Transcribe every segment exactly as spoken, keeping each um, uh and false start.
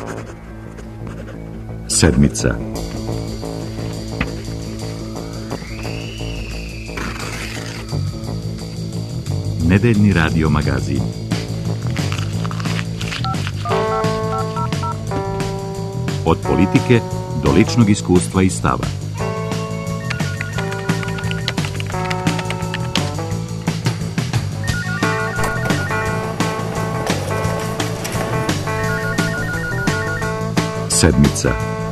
Sedmica. Nedeljni radio magazin. Od politike do ličnog iskustva i stava. Sedmica.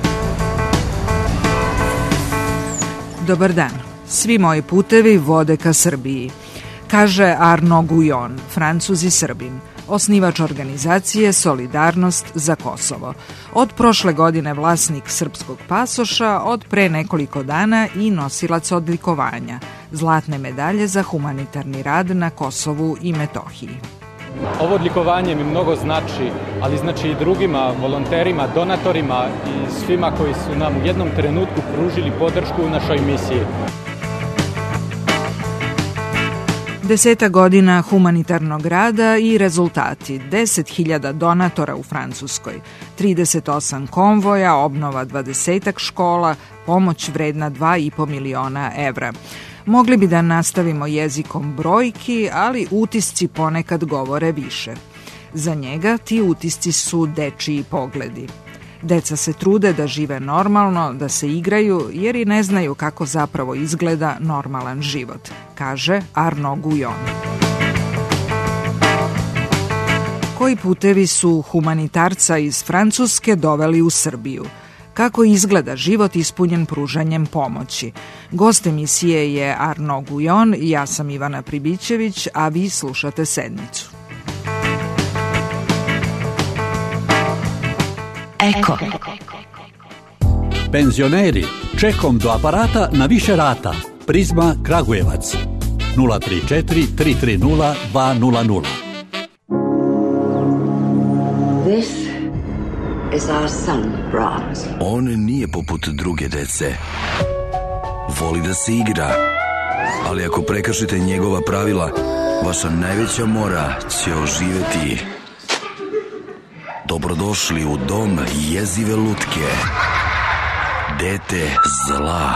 Dobar dan. Svi moji putevi vode ka Srbiji, kaže Arnaud Guillon, Francuz i Srbin, osnivač organizacije Solidarnost za Kosovo. Od prošle godine vlasnik srpskog pasoša, od pre nekoliko dana i nosilac odlikovanja, zlatne medalje za humanitarni rad na Kosovu i Metohiji. Ovo odlikovanje mi mnogo znači, ali znači i drugima, volonterima, donatorima i svima koji su nam u jednom trenutku pružili podršku u našoj misiji. Deseta godina humanitarnog rada i rezultati. deset hiljada donatora u Francuskoj, trideset osam konvoja, obnova dvadesetak škola, pomoć vredna dva i po miliona evra. Mogli bi da nastavimo jezikom brojki, ali utisci ponekad govore više. Za njega ti utisci su dečiji pogledi. Deca se trude da žive normalno, da se igraju, jer i ne znaju kako zapravo izgleda normalan život, kaže Arnaud Guillon. Koji putevi su humanitarca iz Francuske doveli u Srbiju? Kako izgleda život ispunjen pružanjem pomoći? Gost emisije je Arnaud Guillon, ja sam Ivana Pribićević, a vi slušate Sedmicu. Eko. Penzioneri, čekom do aparata na više rata. Prizma Kragujevac. nula tri četiri tri tri nula dva nula nula. This is our son, Brahms. On nije poput druge dece. Voli da se igra, ali ako prekršite njegova pravila, vaša najveća mora će oživeti. Dobrodošli u dom jezive lutke. Dete zla.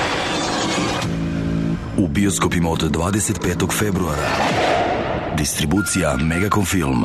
U bioskopima od dvadeset petog februara. Distribucija Megacom Film.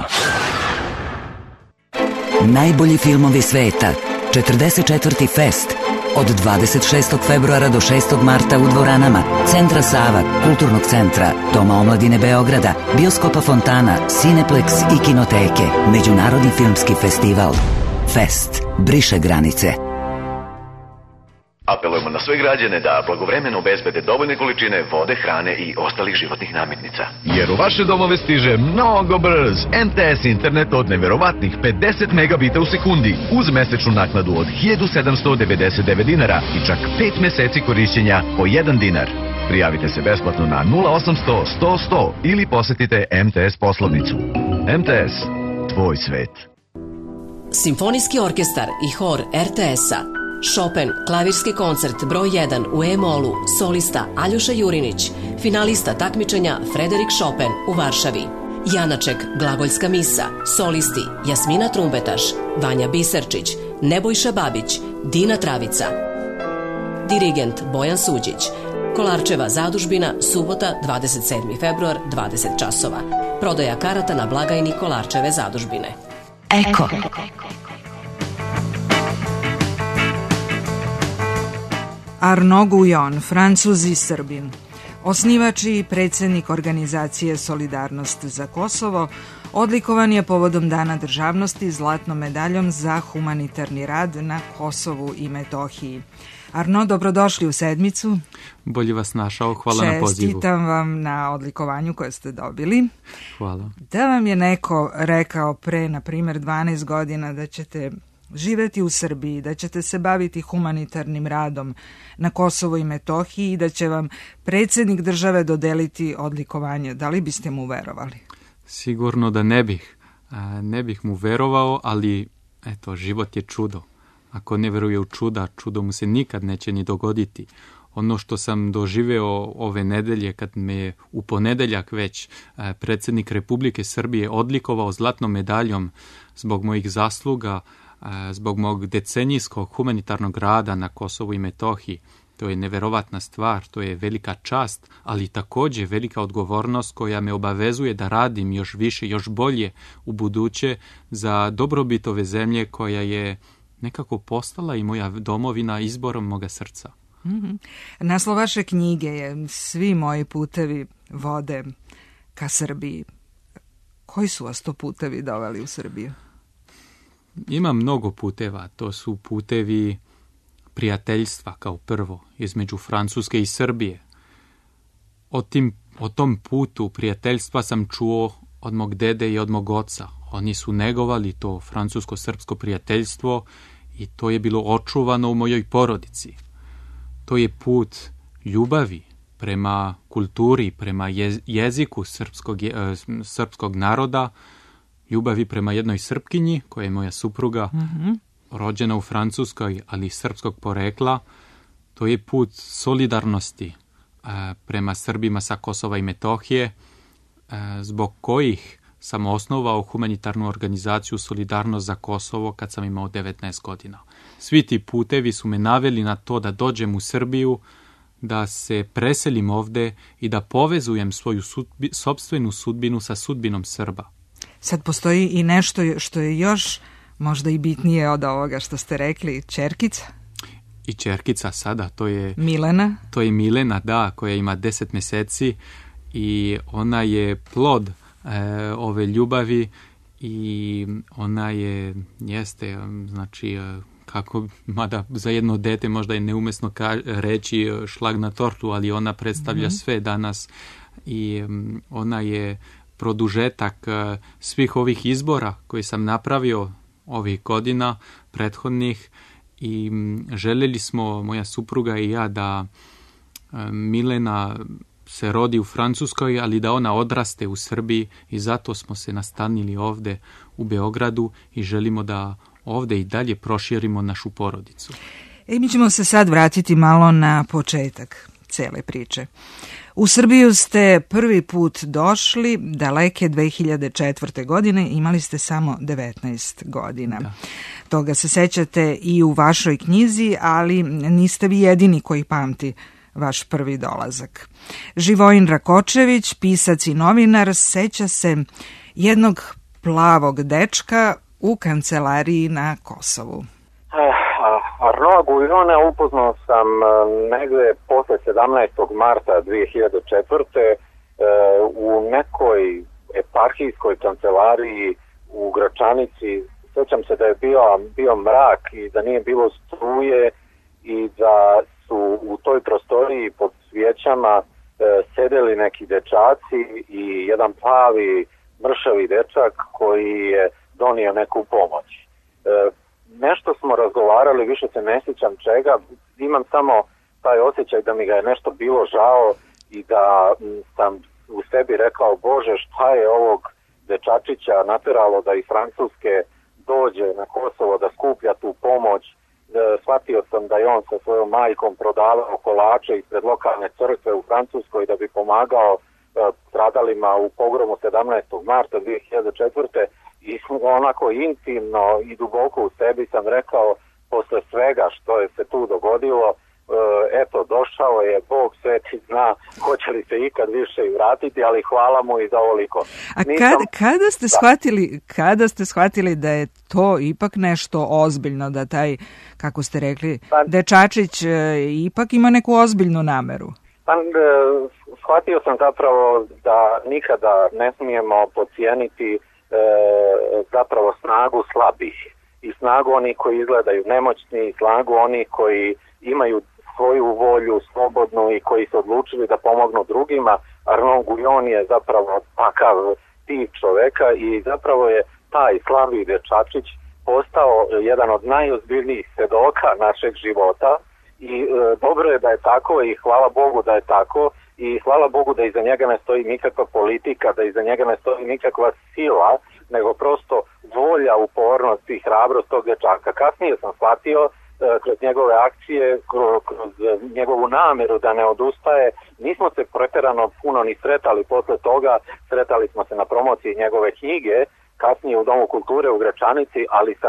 Najbolji filmovi sveta. četrdeset četvrti Fest. Od dvadeset šestog februara do šestog marta u dvoranama Centra Sava, Kulturnog centra, Doma omladine Beograda, Bioskopa Fontana, Cineplex i Kinoteke. Međunarodni filmski festival. Fest. Briše granice. Apelujemo na sve građane da blagovremeno obezbede dovoljne količine vode, hrane i ostalih životnih namirnica. Jer u vaše domove stiže mnogo brz M T S internet od neverovatnih pedeset megabita u sekundi uz mesečnu naknadu od hiljadu sedamsto devedeset devet dinara i čak pet meseci korišćenja po jedan dinar. Prijavite se besplatno na nula osamsto sto sto ili posetite M T S poslovnicu. M T S. Tvoj svet. Simfonijski orkestar i hor R T S-a. Chopin, klavirski koncert broj jedan u E-molu, solista Aljoša Jurinić, finalista takmičenja Frederik Chopin u Varšavi. Janaček, glagoljska misa, solisti Jasmina Trumbetaš, Vanja Biserčić, Nebojša Babić, Dina Travica. Dirigent Bojan Suđić. Kolarčeva zadužbina, subota, dvadeset sedmi februar, dvadeset časova. Prodaja karata na blagajni Kolarčeve zadužbine. Eko. Arnaud Guillon, Francuz i Srbin, osnivač i predsjednik organizacije Solidarnost za Kosovo, odlikovan je povodom Dana državnosti zlatnom medaljom za humanitarni rad na Kosovu i Metohiji. Arnaud, dobrodošli u Sedmicu. Bolje vas našao, hvala na pozivu. Čestitam vam na odlikovanju koje ste dobili. Hvala. Da vam je neko rekao pre, na primjer, dvanaest godina da ćete živeti u Srbiji, da ćete se baviti humanitarnim radom na Kosovu i Metohiji i da će vam predsjednik države dodeliti odlikovanje, da li biste mu verovali? Sigurno da ne bih. Ne bih mu verovao, ali eto, život je čudo. Ako ne veruje u čuda, čudo mu se nikad neće ni dogoditi. Ono što sam doživeo ove nedelje, kad me je u ponedeljak već predsjednik Republike Srbije odlikovao zlatnom medaljom zbog mojih zasluga zbog mog decenijskog humanitarnog rada na Kosovu i Metohiji. To je neverovatna stvar, to je velika čast, ali također velika odgovornost koja me obavezuje da radim još više, još bolje u buduće za dobrobit ove zemlje koja je nekako postala i moja domovina izborom moga srca. Mm-hmm. Naslov vaše knjige je Svi moji putevi vode ka Srbiji. Koji su vas to putevi doveli u Srbiju? Ima mnogo puteva. To su putevi prijateljstva kao prvo između Francuske i Srbije. O, tim, o tom putu prijateljstva sam čuo od mog dede i od mog oca. Oni su negovali to francusko-srpsko prijateljstvo i to je bilo očuvano u mojoj porodici. To je put ljubavi prema kulturi, prema jeziku srpskog, srpskog naroda, ljubavi prema jednoj Srpkinji, koja je moja supruga, mm-hmm. rođena u Francuskoj, ali srpskog porekla. To je put solidarnosti a, prema Srbima sa Kosova i Metohije, a, zbog kojih sam osnovao humanitarnu organizaciju Solidarnost za Kosovo kad sam imao devetnaest godina. Svi ti putevi su me naveli na to da dođem u Srbiju, da se preselim ovde i da povezujem svoju sudbi, sopstvenu sudbinu sa sudbinom Srba. Sad postoji i nešto što je još možda i bitnije od ovoga što ste rekli, ćerkica? I ćerkica sada, to je... Milena? To je Milena, da, koja ima deset mjeseci i ona je plod e, ove ljubavi i ona je, jeste, znači... kako, mada za jedno dete možda je neumesno ka- reći šlag na tortu, ali ona predstavlja mm-hmm. sve danas i um, ona je produžetak uh, svih ovih izbora koje sam napravio ovih godina prethodnih i um, željeli smo, moja supruga i ja, da uh, Milena se rodi u Francuskoj, ali da ona odraste u Srbiji i zato smo se nastanili ovde u Beogradu i želimo da ovde i dalje proširimo našu porodicu. E, mi ćemo se sad vratiti malo na početak cele priče. U Srbiju ste prvi put došli daleke dve hiljade četvrte. godine, imali ste samo devetnaest godina. Da. Toga se sećate i u vašoj knjizi, ali niste vi jedini koji pamti vaš prvi dolazak. Živojin Rakočević, pisac i novinar, seća se jednog plavog dečka u kancelariji na Kosovu. Arnaud Guillona upoznao sam negde posle sedamnaestog marta dve hiljade četvrte. u nekoj eparhijskoj kancelariji u Gračanici. Sećam se da je bio, bio mrak i da nije bilo struje i da su u toj prostoriji pod svijećama e, sedeli neki dečaci i jedan plavi mršavi dečak koji je donio neku pomoć. E, nešto smo razgovarali, više se ne sjećam čega, imam samo taj osjećaj da mi ga je nešto bilo žao i da m, sam u sebi rekao, Bože, šta je ovog dečačića nateralo da iz Francuske dođe na Kosovo da skuplja tu pomoć. E, shvatio sam da je on sa svojom majkom prodavao kolače ispred lokalne crkve u Francuskoj da bi pomagao e, stradalima u pogromu sedamnaestog marta dve hiljade četvrte. I onako intimno i duboko u sebi sam rekao, posle svega što je se tu dogodilo, e, eto, došao je, Bog sveti zna hoće li se ikad više i vratiti, ali hvala mu i za ovoliko. A kad, kada, ste shvatili, kada ste shvatili da je to ipak nešto ozbiljno, da taj, kako ste rekli, pa, dečačić e, ipak ima neku ozbiljnu nameru? Pa, e, shvatio sam zapravo da nikada ne smijemo podcijeniti E, zapravo snagu slabih i snagu onih koji izgledaju nemoćni i snagu onih koji imaju svoju volju slobodnu i koji su odlučili da pomognu drugima. Arnaud Guillon je zapravo takav tip čoveka i zapravo je taj slabi dečačić postao jedan od najozbiljnijih svedoka našeg života i e, dobro je da je tako i hvala Bogu da je tako. I hvala Bogu da iza njega ne stoji nikakva politika, da iza njega ne stoji nikakva sila, nego prosto volja, upornost i hrabrost tog dečaka. Kasnije sam shvatio e, kroz njegove akcije, kroz, kroz njegovu nameru da ne odustaje. Nismo se pretjerano puno ni sretali posle toga, sretali smo se na promociji njegove knjige, kasnije u Domu kulture u Gračanici, ali sam e,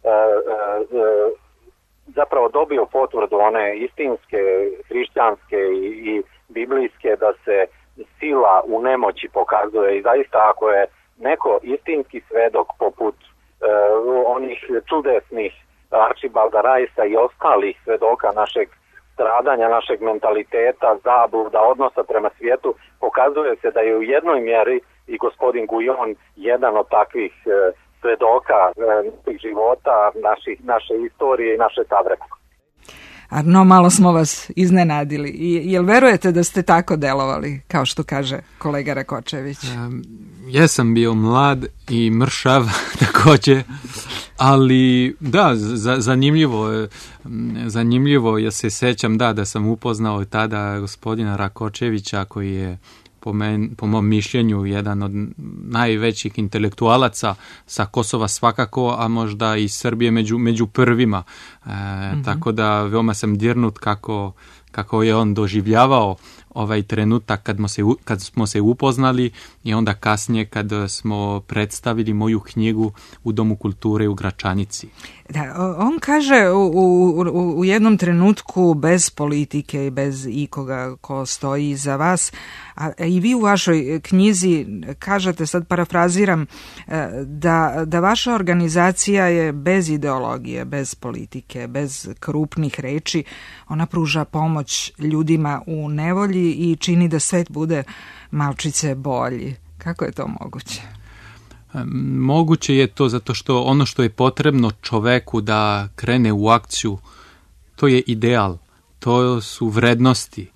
zapravo dobio potvrdu one istinske, hrišćanske i, i biblijske, da se sila u nemoći pokazuje. I zaista ako je neko istinski svedok poput uh, onih čudesnih Archibalda Ricea i ostalih svedoka našeg stradanja, našeg mentaliteta, zabluda, odnosa prema svijetu, pokazuje se da je u jednoj mjeri i gospodin Guyon jedan od takvih uh, svedoka naših života, naših, naše istorije i naše savremenosti. Arno, malo smo vas iznenadili. I, jel verujete da ste tako delovali, kao što kaže kolega Rakočević? Um, jesam bio mlad i mršav također, ali da, za, zanimljivo je, zanimljivo, ja se sećam da, da sam upoznao tada gospodina Rakočevića, koji je po, men, po mom mišljenju jedan od najvećih intelektualaca sa Kosova svakako, a možda i Srbije među, među prvima. E, mm-hmm. Tako da veoma sam dirnut kako, kako je on doživljavao ovaj trenutak kad smo, se, kad smo se upoznali i onda kasnije kad smo predstavili moju knjigu u Domu kulture u Gračanici. Da, on kaže u, u, u jednom trenutku bez politike i bez ikoga ko stoji iza vas, a i vi u vašoj knjizi kažete, sad parafraziram, da, da vaša organizacija je bez ideologije, bez politike, bez krupnih reči, ona pruža pomoć ljudima u nevolji i čini da svet bude malčice bolji. Kako je to moguće? Moguće je to zato što ono što je potrebno čoveku da krene u akciju, to je ideal, to su vrednosti,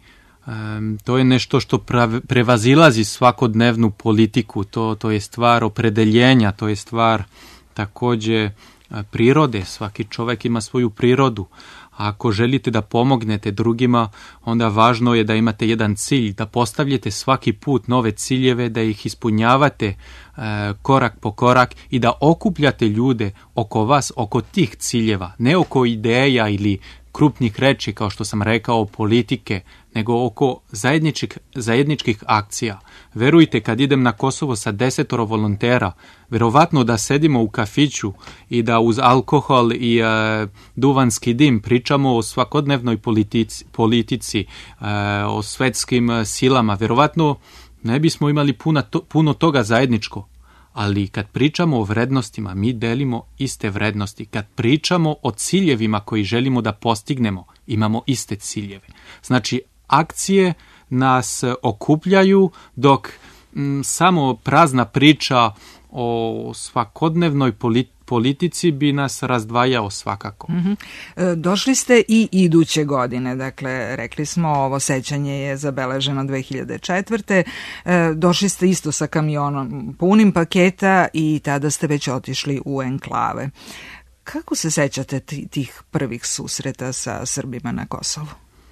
to je nešto što prevazilazi svakodnevnu politiku, to, to je stvar opredeljenja, to je stvar također prirode, svaki čovjek ima svoju prirodu. A ako želite da pomognete drugima, onda važno je da imate jedan cilj, da postavljate svaki put nove ciljeve, da ih ispunjavate e, korak po korak i da okupljate ljude oko vas, oko tih ciljeva, ne oko ideja ili krupnih reči, kao što sam rekao, politike, nego oko zajedničkih, zajedničkih akcija. Verujte, kad idem na Kosovo sa desetoro volontera, verovatno da sedimo u kafiću i da uz alkohol i e, duvanski dim pričamo o svakodnevnoj politici, politici e, o svetskim silama, verovatno ne bismo imali puno, to, puno toga zajedničko. Ali kad pričamo o vrednostima, mi delimo iste vrednosti. Kad pričamo o ciljevima koji želimo da postignemo, imamo iste ciljeve. Znači, akcije nas okupljaju, dok m, samo prazna priča o svakodnevnoj politi- politici bi nas razdvajao svakako. Mm-hmm. E, došli ste i iduće godine, dakle, rekli smo, ovo sećanje je zabeleženo dve hiljade četvrte. E, došli ste isto sa kamionom punim paketa i tada ste već otišli u enklave. Kako se sećate t- tih prvih susreta sa Srbima na Kosovu?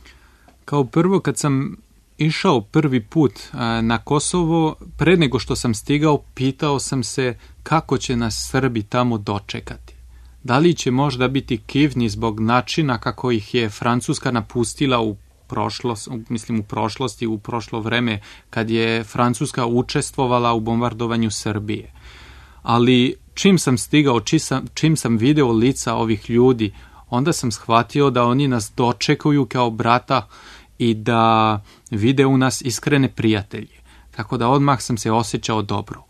Kao prvo, kad sam išao prvi put a, na Kosovo, pre nego što sam stigao, pitao sam se kako će nas Srbi tamo dočekati. Da li će možda biti kivni zbog načina kako ih je Francuska napustila u prošlost, mislim u prošlosti, u prošlo vreme, kad je Francuska učestvovala u bombardovanju Srbije. Ali čim sam stigao, čim sam, čim sam video lica ovih ljudi, onda sam shvatio da oni nas dočekuju kao brata i da vide u nas iskrene prijatelje. Tako da odmah sam se osjećao dobro.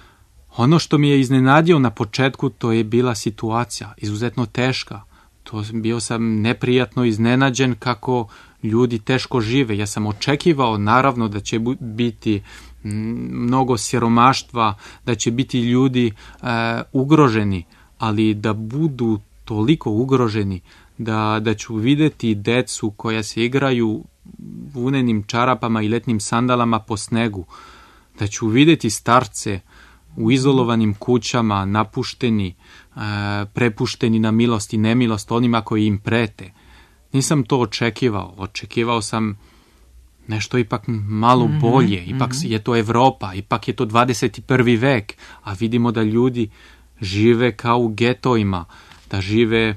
Ono što mi je iznenadio na početku, to je bila situacija izuzetno teška. To bio sam neprijatno iznenađen kako ljudi teško žive. Ja sam očekivao naravno da će biti mnogo siromaštva, da će biti ljudi e, ugroženi, ali da budu toliko ugroženi da, da ću vidjeti decu koja se igraju vunenim čarapama i letnim sandalama po snegu, da ću vidjeti starce u izolovanim kućama, napušteni, e, prepušteni na milost i nemilost onima koji im prete. Nisam to očekivao. Očekivao sam nešto ipak malo mm-hmm, bolje. Ipak mm-hmm. je to Evropa, ipak je to dvadeset prvi vek, a vidimo da ljudi žive kao u getojima, da žive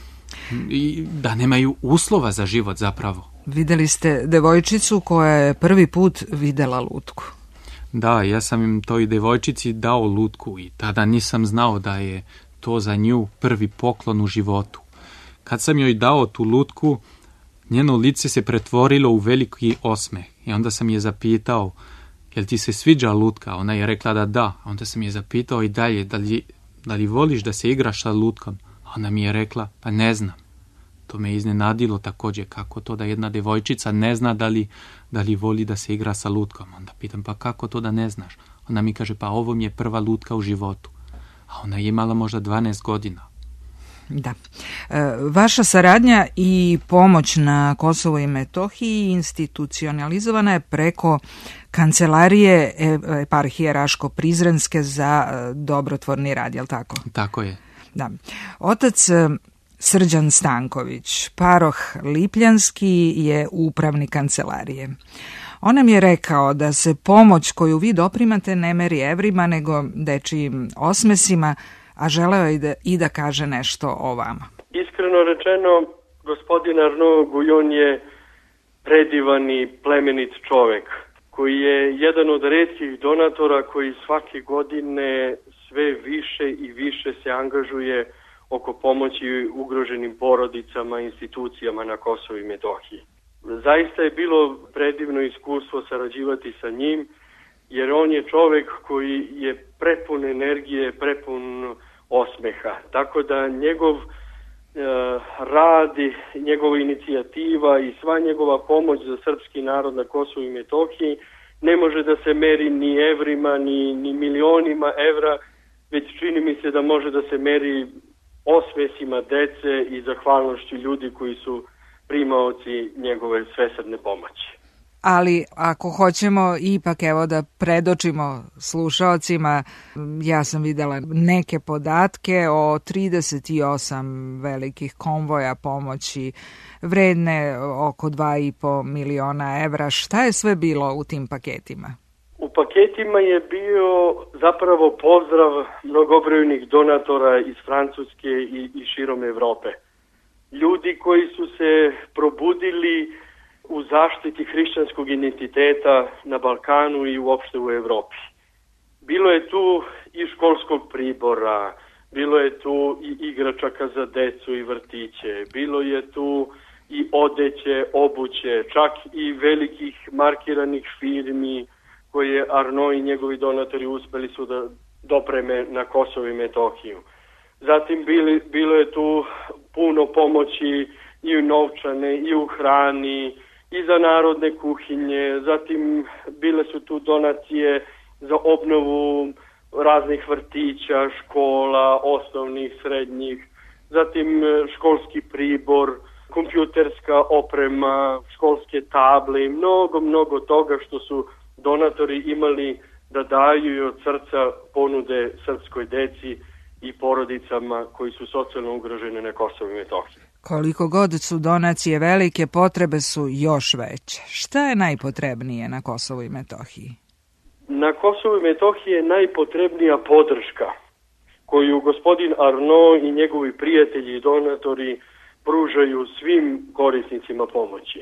i da nemaju uslova za život zapravo. Vidjeli ste devojčicu koja je prvi put videla lutku. Da, ja sam im toj devojčici dao lutku i tada nisam znao da je to za nju prvi poklon u životu. Kad sam joj dao tu lutku, njeno lice se pretvorilo u veliki osmeh. I onda sam je zapitao, jel ti se sviđa lutka? Ona je rekla da da. A onda sam je zapitao i dalje, da li, da li voliš da se igraš sa lutkom? A ona mi je rekla, pa ne znam. To me iznenadilo također, kako to da jedna devojčica ne zna da li, da li voli da se igra sa lutkom. Onda pitam, pa kako to da ne znaš? Ona mi kaže, pa ovo mi je prva lutka u životu. A ona je imala možda dvanaest godina. Da. E, vaša saradnja i pomoć na Kosovu i Metohiji institucionalizovana je preko kancelarije eparhije Raško-Prizrenske za dobrotvorni rad, jel tako? Tako je. Da. Otac Srđan Stanković, paroh Lipljanski, je upravnik kancelarije. On nam je rekao da se pomoć koju vi doprimate ne meri evrima, nego dečijim osmesima, a želeo je i da, i da kaže nešto o vama. Iskreno rečeno, gospodin Arnaud Guyon je predivan i plemenit čovek, koji je jedan od retkih donatora koji svake godine sve više i više se angažuje oko pomoći ugroženim porodicama i institucijama na Kosovu i Metohiji. Zaista je bilo predivno iskustvo sarađivati sa njim, jer on je čovek koji je prepun energije, prepun osmeha. Tako da njegov e, rad i njegova inicijativa i sva njegova pomoć za srpski narod na Kosovu i Metohiji ne može da se meri ni evrima, ni, ni milionima evra, već čini mi se da može da se meri osmesima dece i zahvalnošću ljudi koji su primaoci njegove svesrdne pomoći. Ali ako hoćemo ipak evo da predočimo slušaocima, ja sam videla neke podatke o trideset osam velikih konvoja pomoći vredne oko dva i po miliona evra. Šta je sve bilo u tim paketima? U paketima je bio zapravo pozdrav mnogobrojnih donatora iz Francuske i, i širom Evrope. Ljudi koji su se probudili u zaštiti hrišćanskog identiteta na Balkanu i uopšte u Evropi. Bilo je tu i školskog pribora, bilo je tu i igračaka za decu i vrtiće, bilo je tu i odeće, obuće, čak i velikih markiranih firmi koje Arnaud i njegovi donatori uspeli su da dopreme na Kosovo i Metohiju. Zatim bili, bilo je tu puno pomoći i u novčane, i u hrani, i za narodne kuhinje, zatim bile su tu donacije za obnovu raznih vrtića, škola, osnovnih, srednjih, zatim školski pribor, kompjuterska oprema, školske table i mnogo, mnogo toga što su donatori imali da daju i od srca ponude srpskoj deci i porodicama koji su socijalno ugrožene na Kosovu i Metohiji. Koliko god su donacije velike, potrebe su još veće. Šta je najpotrebnije na Kosovu i Metohiji? Na Kosovu i Metohiji je najpotrebnija podrška koju gospodin Arnaud i njegovi prijatelji i donatori pružaju svim korisnicima pomoći.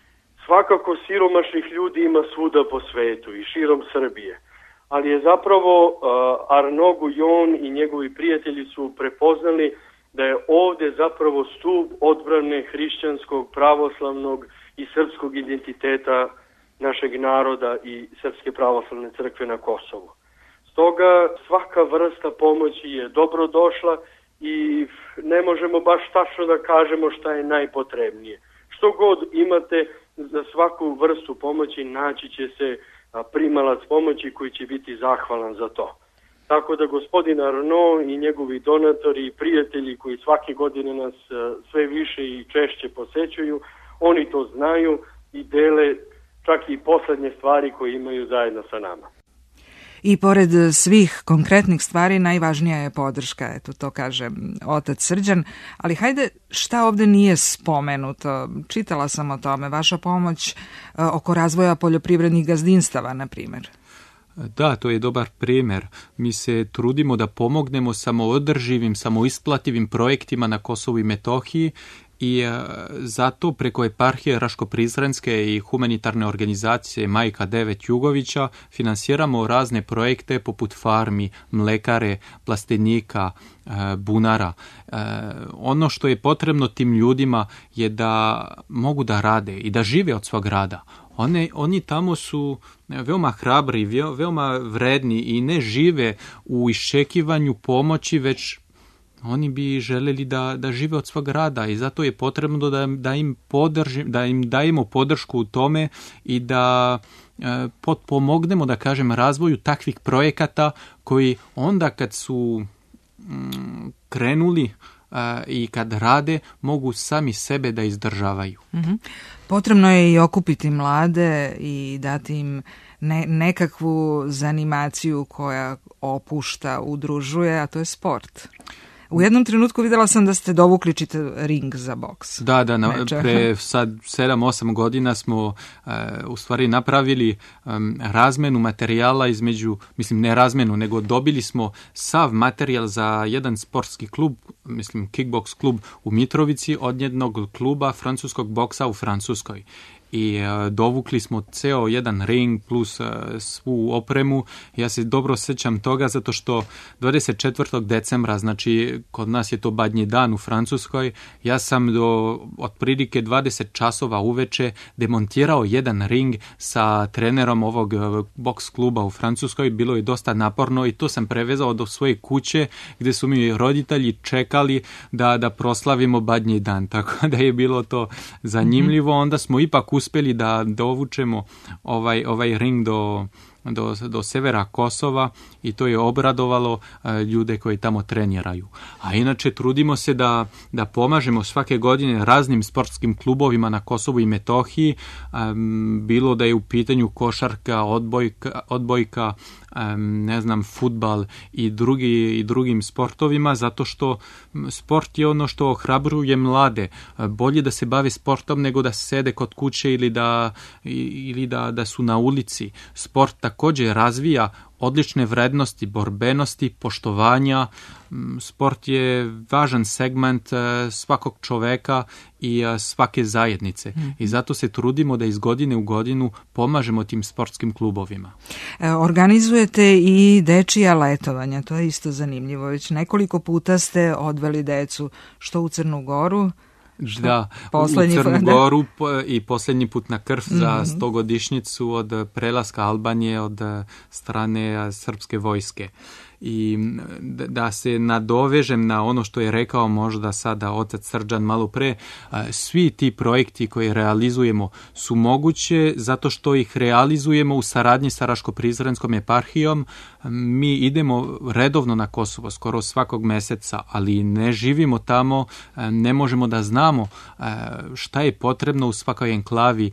Svakako siromašnih ljudi ima svuda po svetu i širom Srbije, ali je zapravo uh, Arnaud Guyon i njegovi prijatelji su prepoznali da je ovdje zapravo stup odbrane hrišćanskog, pravoslavnog i srpskog identiteta našeg naroda i Srpske pravoslavne crkve na Kosovu. Stoga svaka vrsta pomoći je dobro došla i ne možemo baš tačno da kažemo šta je najpotrebnije. Što god imate, za svaku vrstu pomoći naći će se primalac pomoći koji će biti zahvalan za to. Tako da gospodin Arnaud i njegovi donatori i prijatelji koji svake godine nas sve više i češće posećuju, oni to znaju i dele čak i poslednje stvari koje imaju zajedno sa nama. I pored svih konkretnih stvari najvažnija je podrška, eto to kaže otac Srđan, ali hajde šta ovdje nije spomenuto, čitala sam o tome, vaša pomoć oko razvoja poljoprivrednih gazdinstava, na primjer. Da, to je dobar primjer. Mi se trudimo da pomognemo samoodrživim, samoisplativim projektima na Kosovu i Metohiji i uh, zato preko eparhije Raško-Prizrenske i humanitarne organizacije Majka devet Jugovića finansiramo razne projekte poput farmi, mlekare, plastenika, uh, bunara. Uh, ono što je potrebno tim ljudima je da mogu da rade i da žive od svog rada. One, oni tamo su veoma hrabri, veoma vredni i ne žive u iščekivanju pomoći, već oni bi željeli da, da žive od svog rada i zato je potrebno da, da, im, podrži, da im dajemo podršku u tome i da e, potpomognemo, da kažem, razvoju takvih projekata koji onda kad su mm, krenuli a, i kad rade, mogu sami sebe da izdržavaju. Mm-hmm. Potrebno je i okupiti mlade i dati im ne, nekakvu zanimaciju koja opušta, udružuje, a to je sport. U jednom trenutku vidjela sam da ste dovukli čitav ring za boks. Da, da, na, pre sad sedam osam godina smo uh, u stvari napravili um, razmenu materijala između, mislim ne razmenu, nego dobili smo sav materijal za jedan sportski klub, mislim kickboks klub u Mitrovici od jednog kluba francuskog boksa u Francuskoj. I uh, dovukli smo ceo jedan ring plus uh, svu opremu. Ja se dobro sjećam toga zato što dvadeset četvrtog decembra, znači kod nas je to Badnji dan u Francuskoj, ja sam do otprilike dvadeset časova uveče demontirao jedan ring sa trenerom ovog uh, boks kluba u Francuskoj. Bilo je dosta naporno i to sam prevezao do svoje kuće gdje su mi roditelji čekali da, da proslavimo Badnji dan. Tako da je bilo to zanimljivo. Onda smo ipak uspjeli da dovučemo ovaj, ovaj ring do, do, do severa Kosova i to je obradovalo uh, ljude koji tamo treniraju. A inače trudimo se da, da pomažemo svake godine raznim sportskim klubovima na Kosovu i Metohiji, um, bilo da je u pitanju košarka, odbojka, odbojka um, ne znam, fudbal i, drugi, i drugim sportovima, zato što sport je ono što ohrabruje mlade. Bolje da se bave sportom nego da sede kod kuće ili da, ili da, da su na ulici. Sport također razvija odlične vrednosti, borbenosti, poštovanja. Sport je važan segment svakog čoveka i svake zajednice. Mm. I zato se trudimo da iz godine u godinu pomažemo tim sportskim klubovima. E, organizujete i dečija letovanja, to je isto zanimljivo. Već nekoliko puta ste odveli decu, što u Crnu Goru, da, u Crnu Goru i posljednji put na Krf mm-hmm. za stogodišnjicu od prelaska Albanije od strane srpske vojske. I da se nadovežem na ono što je rekao možda sada otac Srđan malo pre, svi ti projekti koje realizujemo su moguće zato što ih realizujemo u saradnji sa Raško-Prizrenskom eparhijom. Mi idemo redovno na Kosovo skoro svakog meseca, ali ne živimo tamo, ne možemo da znamo šta je potrebno u svakoj enklavi,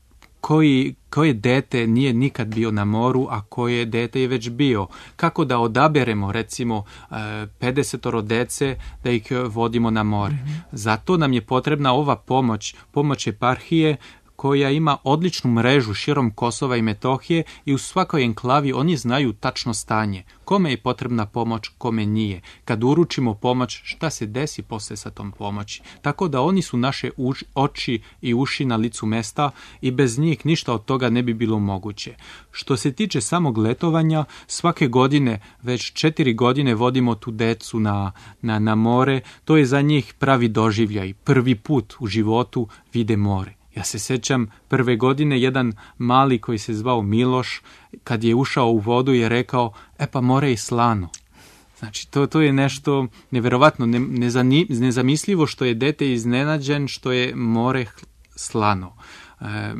koji, koje dete nije nikad bio na moru, a koje dete je već bio. Kako da odaberemo, recimo, pedesetoro dece da ih vodimo na more. Mm-hmm. Zato nam je potrebna ova pomoć, pomoć eparhije, koja ima odličnu mrežu širom Kosova i Metohije i u svakoj enklavi oni znaju tačno stanje. Kome je potrebna pomoć, kome nije. Kad uručimo pomoć, šta se desi posle sa tom pomoći. Tako da oni su naše uš, oči i uši na licu mesta i bez njih ništa od toga ne bi bilo moguće. Što se tiče samog letovanja, svake godine, već četiri godine vodimo tu decu na, na, na more. To je za njih pravi doživljaj. Prvi put u životu vide more. Ja se sjećam prve godine jedan mali koji se zvao Miloš, kad je ušao u vodu je rekao, e pa more je slano. Znači to, to je nešto nevjerovatno, ne, nezani, nezamislivo što je dete iznenađen što je more slano. E,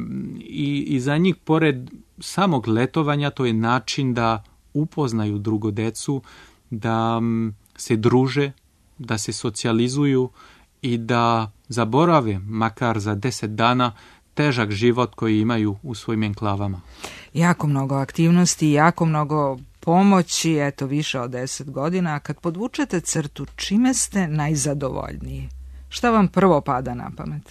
i, I za njih pored samog letovanja to je način da upoznaju drugu decu, da se druže, da se socijalizuju i da zaborave, makar za deset dana, težak život koji imaju u svojim enklavama. Jako mnogo aktivnosti, jako mnogo pomoći, eto više od deset godina. A kad podvučete crtu, čime ste najzadovoljniji? Šta vam prvo pada na pamet?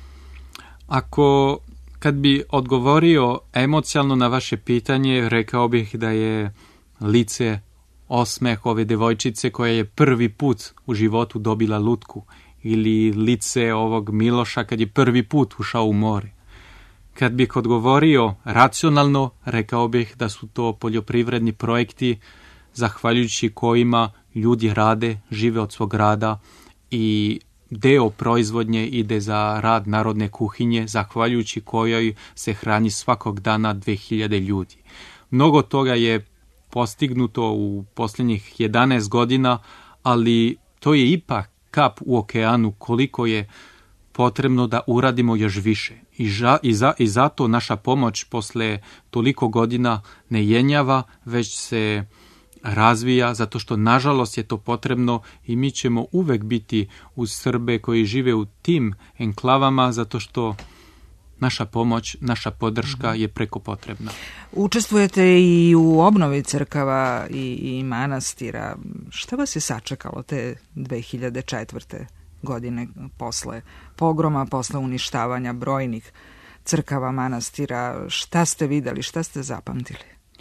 Ako, kad bi odgovorio emocionalno na vaše pitanje, rekao bih da je lice, osmeh ove devojčice koja je prvi put u životu dobila lutku ili lice ovog Miloša kad je prvi put ušao u more. Kad bih odgovorio racionalno, rekao bih da su to poljoprivredni projekti zahvaljujući kojima ljudi rade, žive od svog rada i deo proizvodnje ide za rad narodne kuhinje, zahvaljujući kojoj se hrani svakog dana dve hiljade ljudi. Mnogo toga je postignuto u posljednjih jedanaest godina, ali to je ipak kap u okeanu koliko je potrebno da uradimo još više. I, ža, i, za, i zato naša pomoć posle toliko godina ne jenjava, već se razvija, zato što nažalost je to potrebno i mi ćemo uvek biti uz Srbe koji žive u tim enklavama, zato što naša pomoć, naša podrška je preko potrebna. Učestvujete i u obnovi crkava i, i manastira. Šta vas je sačekalo te dve hiljade četvrte godine posle pogroma, posle uništavanja brojnih crkava, manastira? Šta ste videli, šta ste zapamtili?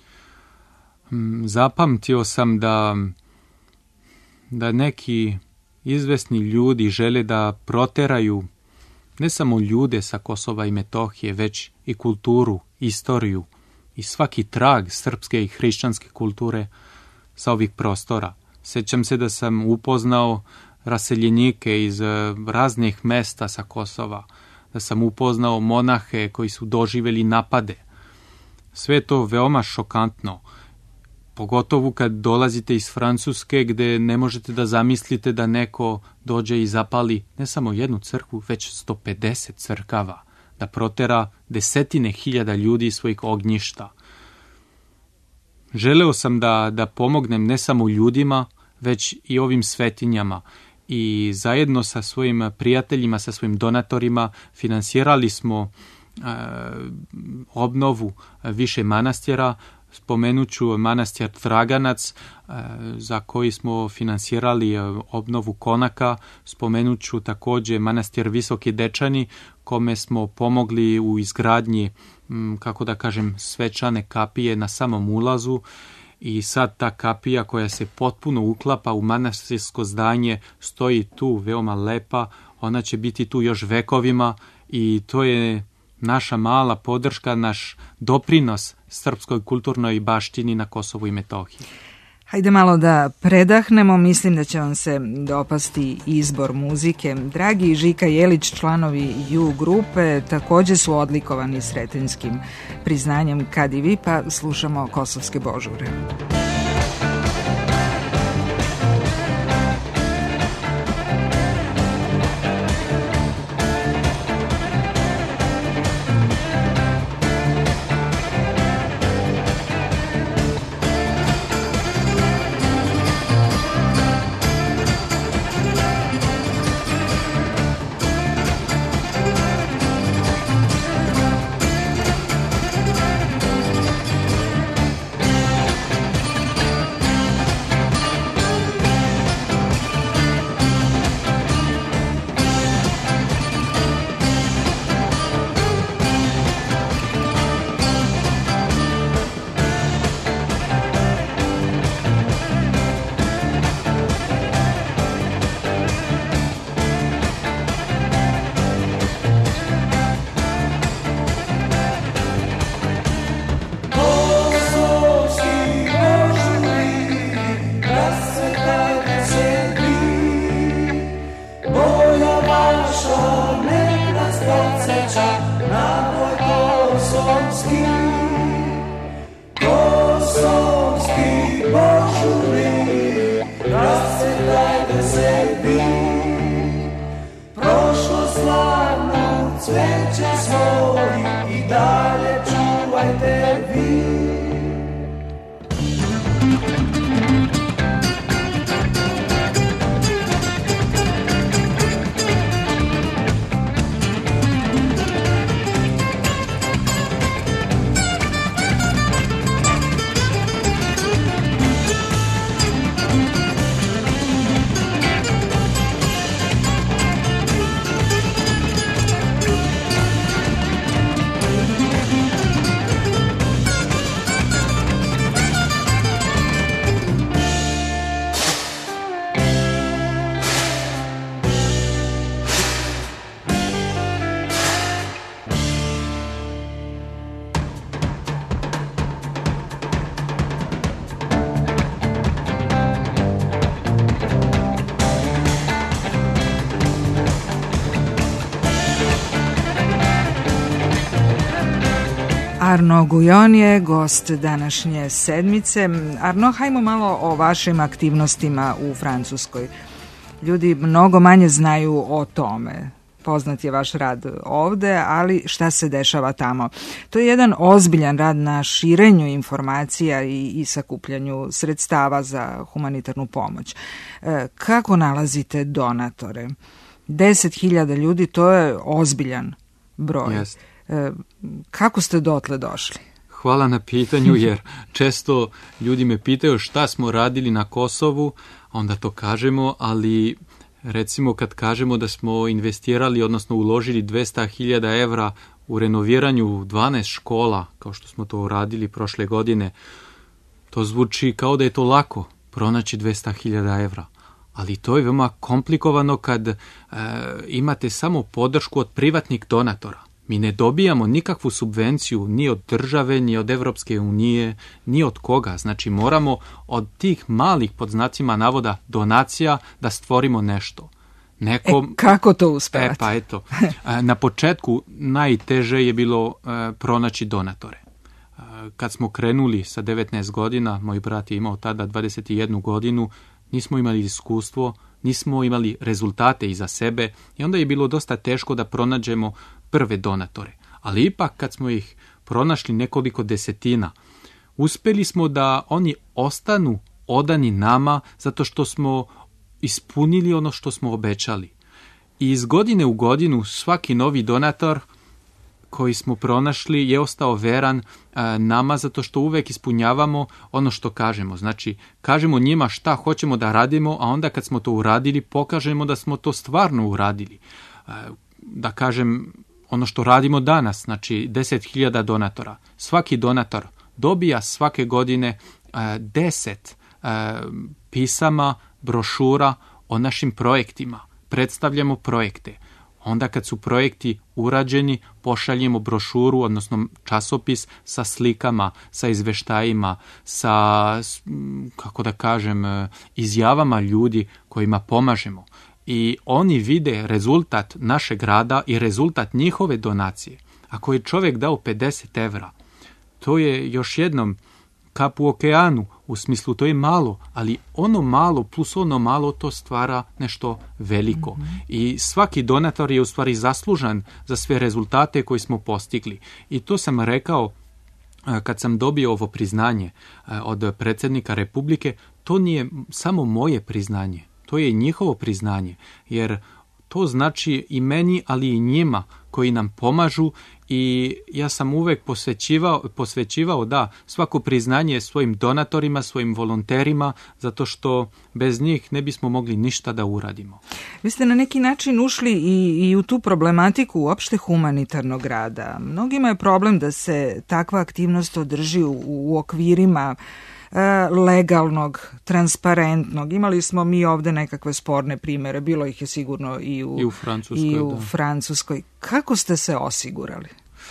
Zapamtio sam da, da neki izvesni ljudi žele da proteraju ne samo ljude sa Kosova i Metohije, već i kulturu, istoriju i svaki trag srpske i hrišćanske kulture sa ovih prostora. Sećam se da sam upoznao raseljenike iz raznih mesta sa Kosova, da sam upoznao monahe koji su doživjeli napade. Sve to veoma šokantno, pogotovo kad dolazite iz Francuske gde ne možete da zamislite da neko dođe i zapali ne samo jednu crkvu, već sto pedeset crkava, da protera desetine hiljada ljudi iz svojih ognjišta. Želeo sam da, da pomognem ne samo ljudima, već i ovim svetinjama i zajedno sa svojim prijateljima, sa svojim donatorima finansirali smo e, obnovu više manastira. Spomenuću manastir Draganac, za koji smo finansirali obnovu konaka. Spomenuću također manastir Visoki Dečani, kome smo pomogli u izgradnji, kako da kažem, svečane kapije na samom ulazu. I sad ta kapija koja se potpuno uklapa u manastirsko zdanje stoji tu veoma lepa. Ona će biti tu još vekovima i to je naša mala podrška, naš doprinos srpskoj kulturnoj baštini na Kosovu i Metohiji. Hajde malo da predahnemo, mislim da će vam se dopasti izbor muzike. Dragi Žika Jelić, članovi U grupe, također su odlikovani sretenjskim priznanjem Kad i vi, pa slušamo Kosovske božure. Arno Gujon je gost današnje sedmice. Arno, hajmo malo o vašim aktivnostima u Francuskoj. Ljudi mnogo manje znaju o tome. Poznat je vaš rad ovde, ali šta se dešava tamo? To je jedan ozbiljan rad na širenju informacija i, i sakupljanju sredstava za humanitarnu pomoć. E, kako nalazite donatore? Deset hiljada ljudi, to je ozbiljan broj. Yes. E, kako ste dotle došli? Hvala na pitanju, jer često ljudi me pitaju šta smo radili na Kosovu, onda to kažemo, ali recimo kad kažemo da smo investirali, odnosno uložili dvesta hiljada evra u renoviranju dvanaest škola, kao što smo to uradili prošle godine, to zvuči kao da je to lako pronaći dvesta hiljada evra. Ali to je veoma komplikovano kad e, imate samo podršku od privatnih donatora. Mi ne dobijamo nikakvu subvenciju ni od države, ni od Evropske unije, ni od koga. Znači moramo od tih malih, pod znacima navoda, donacija da stvorimo nešto. Neko... E, kako to uspevate? E, pa eto. Na početku najteže je bilo e, pronaći donatore. E, kad smo krenuli sa devetnaest godina, moj brat je imao tada dvadeset jednu godinu, nismo imali iskustvo, nismo imali rezultate iza sebe i onda je bilo dosta teško da pronađemo prve donatore. Ali ipak kad smo ih pronašli nekoliko desetina, uspeli smo da oni ostanu odani nama zato što smo ispunili ono što smo obećali. I iz godine u godinu svaki novi donator koji smo pronašli je ostao veran a, nama zato što uvek ispunjavamo ono što kažemo. Znači, kažemo njima šta hoćemo da radimo, a onda kad smo to uradili, pokažemo da smo to stvarno uradili. A, da kažem, ono što radimo danas, znači deset hiljada donatora. Svaki donator dobija svake godine a, deset a, pisama, brošura o našim projektima. Predstavljamo projekte. Onda kad su projekti urađeni, pošaljemo brošuru, odnosno časopis sa slikama, sa izveštajima, sa, kako da kažem, izjavama ljudi kojima pomažemo. I oni vide rezultat našeg rada i rezultat njihove donacije. Ako je čovjek dao pedeset evra, to je još jednom kap u okeanu, u smislu to je malo, ali ono malo plus ono malo to stvara nešto veliko. Mm-hmm. I svaki donator je u stvari zaslužan za sve rezultate koje smo postigli. I to sam rekao kad sam dobio ovo priznanje od predsjednika Republike, to nije samo moje priznanje, to je njihovo priznanje, jer to znači i meni, ali i njima koji nam pomažu i ja sam uvek posvećivao, posvećivao da svako priznanje svojim donatorima, svojim volonterima, zato što bez njih ne bismo mogli ništa da uradimo. Vi ste na neki način ušli i, i u tu problematiku uopšte humanitarnog rada. Mnogima je problem da se takva aktivnost održi u, u okvirima legalnog, transparentnog. Imali smo mi ovde nekakve sporne primere, bilo ih je sigurno i u, I u Francuskoj. I u Francuskoj. Kako ste se osigurali?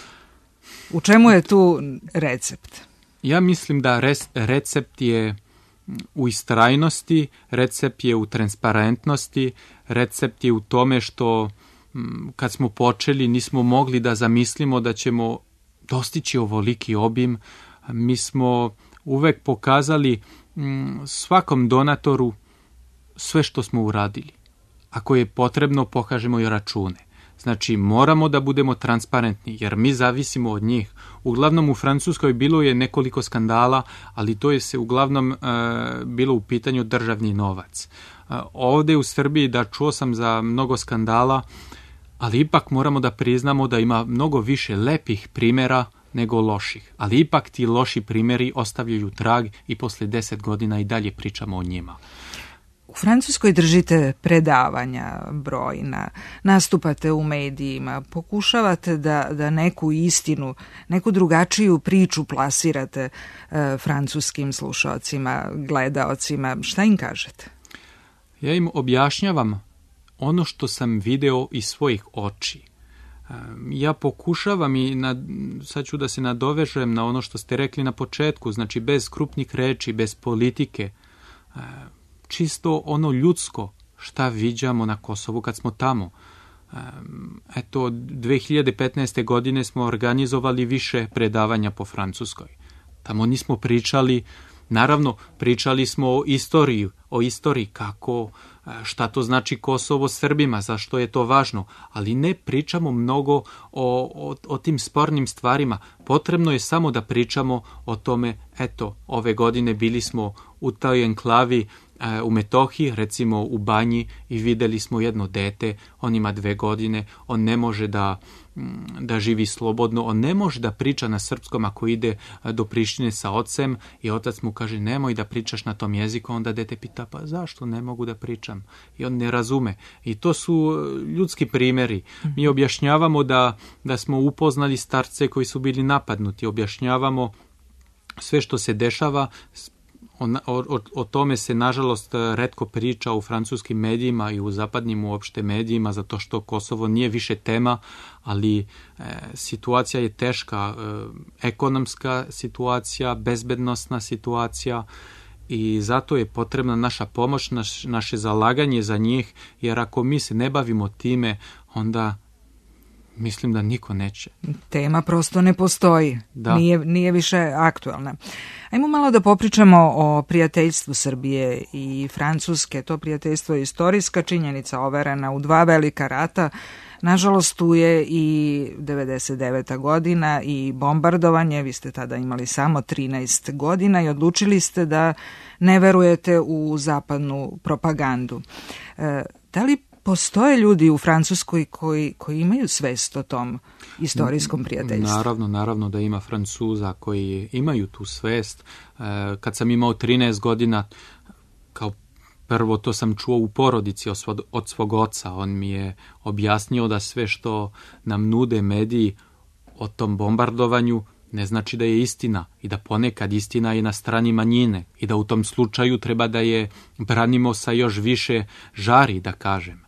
U čemu je tu recept? Ja mislim da res, recept je u istrajnosti, recept je u transparentnosti, recept je u tome što kad smo počeli nismo mogli da zamislimo da ćemo dostići ovoliki obim. Mi smo uvek pokazali m, svakom donatoru sve što smo uradili. Ako je potrebno, pokažemo i račune. Znači, moramo da budemo transparentni, jer mi zavisimo od njih. Uglavnom, u Francuskoj bilo je nekoliko skandala, ali to je se uglavnom e, bilo u pitanju državni novac. E, ovde u Srbiji, da čuo sam za mnogo skandala, ali ipak moramo da priznamo da ima mnogo više lepih primjera nego loših. Ali ipak ti loši primjeri ostavljaju trag i posle deset godina i dalje pričamo o njima. U Francuskoj držite predavanja brojna, nastupate u medijima, pokušavate da, da neku istinu, neku drugačiju priču plasirate e, francuskim slušaocima, gledaocima. Šta im kažete? Ja im objašnjavam ono što sam video iz svojih oči. Ja pokušavam i na, sad ću da se nadovežem na ono što ste rekli na početku, znači bez krupnih reči, bez politike, čisto ono ljudsko šta viđamo na Kosovu kad smo tamo. Eto, dve hiljade petnaeste. godine smo organizovali više predavanja po Francuskoj. Tamo nismo pričali, naravno, pričali smo o istoriji, o istoriji kako, šta to znači Kosovo Srbima, zašto je to važno, ali ne pričamo mnogo o, o, o tim spornim stvarima. Potrebno je samo da pričamo o tome, eto, ove godine bili smo u toj enklavi u Metohiji, recimo u Banji, i videli smo jedno dete, on ima dve godine, on ne može da, da živi slobodno, on ne može da priča na srpskom ako ide do Prištine sa ocem i otac mu kaže nemoj da pričaš na tom jeziku, onda dete pita pa zašto ne mogu da pričam i on ne razume. I to su ljudski primjeri. Mi objašnjavamo da, da smo upoznali starce koji su bili napadnuti, objašnjavamo sve što se dešava. O, o, o tome se, nažalost, retko priča u francuskim medijima i u zapadnim uopšte medijima, zato što Kosovo nije više tema, ali e, situacija je teška, e, ekonomska situacija, bezbednosna situacija, i zato je potrebna naša pomoć, naš, naše zalaganje za njih, jer ako mi se ne bavimo time, onda mislim da niko neće. Tema prosto ne postoji. Da. Nije, nije više aktualna. Ajmo malo da popričamo o prijateljstvu Srbije i Francuske. To prijateljstvo je istorijska činjenica, overena u dva velika rata. Nažalost, tu je i devedeset deveta. godina i bombardovanje. Vi ste tada imali samo trinaest godina i odlučili ste da ne verujete u zapadnu propagandu. E, da li postoje ljudi u Francuskoj koji, koji imaju svest o tom istorijskom prijateljstvu? Naravno, naravno da ima Francuza koji imaju tu svest. E, kad sam imao trinaest godina, kao prvo to sam čuo u porodici od, svog, od svog oca. On mi je objasnio da sve što nam nude mediji o tom bombardovanju ne znači da je istina i da ponekad istina je na strani manjine i da u tom slučaju treba da je branimo sa još više žari, da kažem.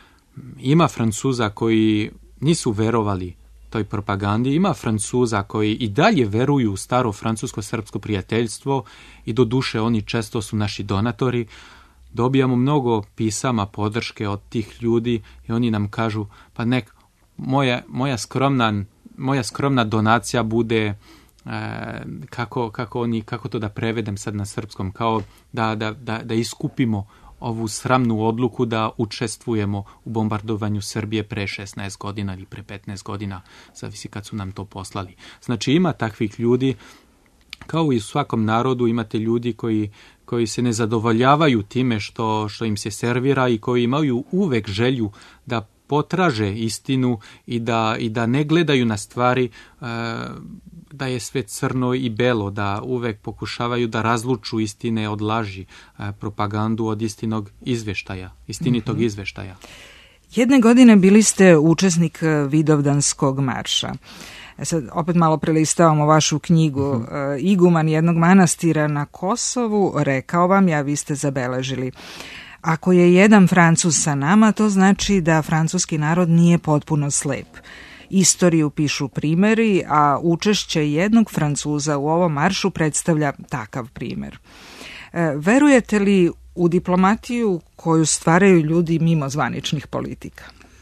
Ima Francuza koji nisu verovali toj propagandi, ima Francuza koji i dalje veruju u staro francusko-srpsko prijateljstvo i do duše oni često su naši donatori. Dobijamo mnogo pisama podrške od tih ljudi i oni nam kažu pa nek moja, moja, skromna, moja skromna donacija bude e, kako, kako, oni, kako to da prevedem sad na srpskom, kao da, da, da, da iskupimo ovu sramnu odluku da učestvujemo u bombardovanju Srbije pre šesnaest godina ili pre petnaest godina, zavisi kad su nam to poslali. Znači ima takvih ljudi, kao i u svakom narodu imate ljudi koji, koji se ne zadovoljavaju time što, što im se servira i koji imaju uvek želju da potraže istinu i da, i da ne gledaju na stvari e, da je sve crno i belo, da uvek pokušavaju da razluču istine od laži, e, propagandu od istinog izveštaja, istinitog mm-hmm. izveštaja. Jedne godine bili ste učesnik Vidovdanskog marša. E sad, opet malo prelistavamo vašu knjigu. Mm-hmm. E, iguman jednog manastira na Kosovu rekao vam, ja vi ste zabeležili: ako je jedan Francuz sa nama, to znači da francuski narod nije potpuno slep. Istoriju pišu primeri, a učešće jednog Francuza u ovom maršu predstavlja takav primer. E, verujete li u diplomatiju koju stvaraju ljudi mimo zvaničnih politika?